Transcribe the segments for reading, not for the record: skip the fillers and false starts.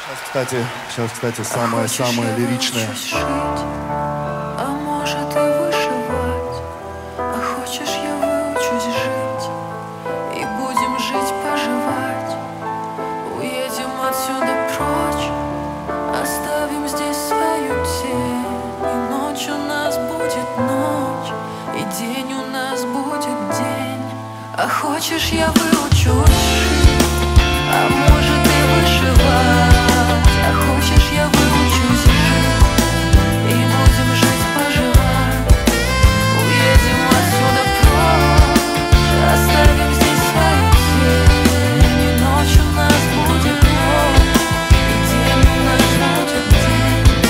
Сейчас, кстати, самое лиричное. Жить, а может и вышивать. А хочешь, я выучусь жить, и будем жить, поживать. Уедем отсюда прочь, оставим здесь свою тень. И ночь у нас будет ночь, и день у нас будет день. А хочешь, я выучусь жить, а может и вышивать. А хочешь, я выучусь жить, и будем жить, поживать. Уедем отсюда прочь, оставим здесь свою тень. И ночь у нас будет ночь, и день у нас будет день.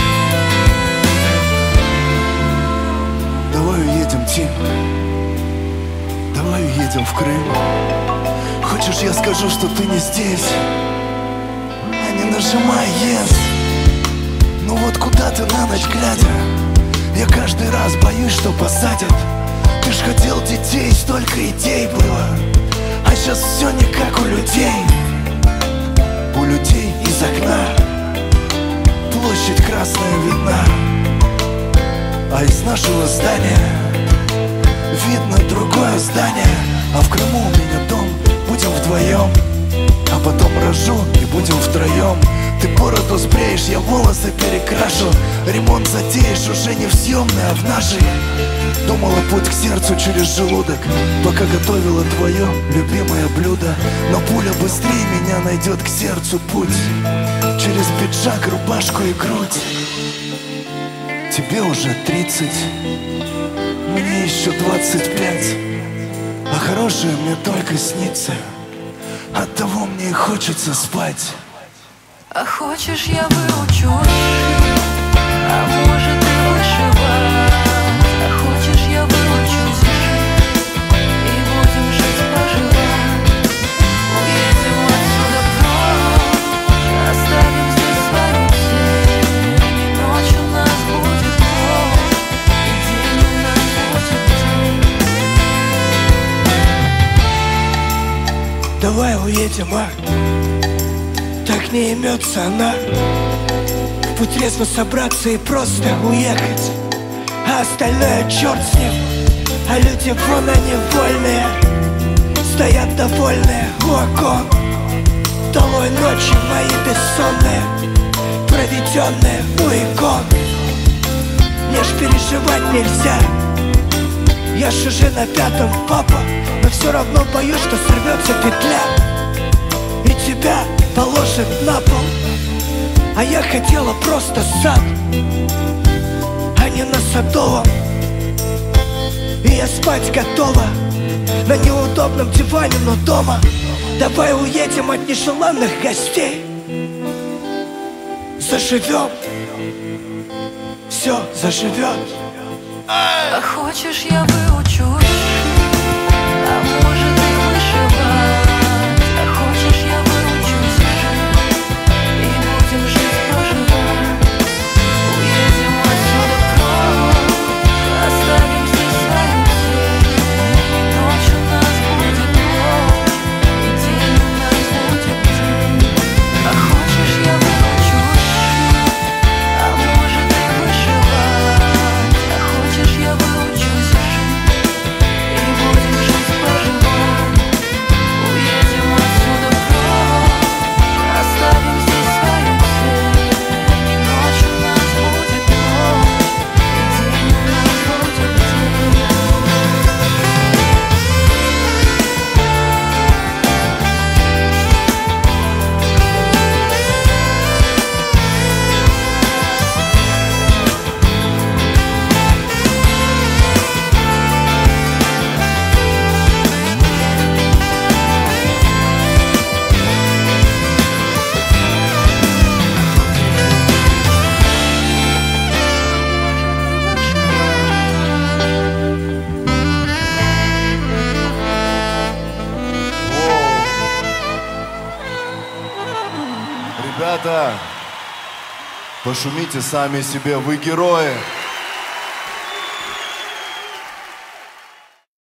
Давай уедем, Тим. Давай уедем в Крым. Хочешь, я скажу, что ты не здесь? Не нажимай yes. Ну вот куда ты на ночь глядя? Я каждый раз боюсь, что посадят. Ты ж хотел детей, столько идей было. А сейчас все не как у людей. У людей из окна площадь красная видна, а из нашего здания видно другое здание. А в Крыму у меня дом, будем вдвоем. А потом рожу и будем втроем. Ты бороду сбреешь, я волосы перекрашу. Ремонт затеешь уже не в съемной, а в нашей. Думала, путь к сердцу через желудок, пока готовила твое любимое блюдо. Но пуля быстрее меня найдет к сердцу путь через пиджак, рубашку и грудь. Тебе уже 30, мне еще 25, а хорошее мне только снится. Оттого мне и хочется спать. А хочешь, я выучусь жить, а может и вышивать. А хочешь, я выучусь жить, и будем жить, поживать. Уедем отсюда прочь, оставим здесь свою тень. И ночь у нас будет ночь, и день у нас будет день. Давай уедем, а? Так не имется она. В путь резво собраться и просто уехать, а остальное черт с ним. А люди вон они вольные, стоят довольные у окон. Долой ночи мои бессонные, проведенные у икон. Мне ж переживать нельзя, я ж уже на 5-м, папа. Но все равно боюсь, что сорвется петля и тебя положит на пол. А я хотела просто сад, а не на Садовом. И я спать готова на неудобном диване, но дома. Давай уедем от нежеланных гостей, заживем, все заживет. А хочешь, я выучусь жить, а может и вышивать. А хочешь, я выучусь жить, и будем жить, поживать. Уедем отсюда прочь, оставим здесь свою тень. И ночь у нас будет ночь, и день у нас будет день. А хочешь, я выучусь жить, а может и вышивать. А хочешь, я выучусь жить, и будем жить, поживать. Уедем отсюда прочь, оставим здесь свою тень. И ночь у нас будет ночь, и день у нас будет день. Ребята, пошумите сами себе, вы герои.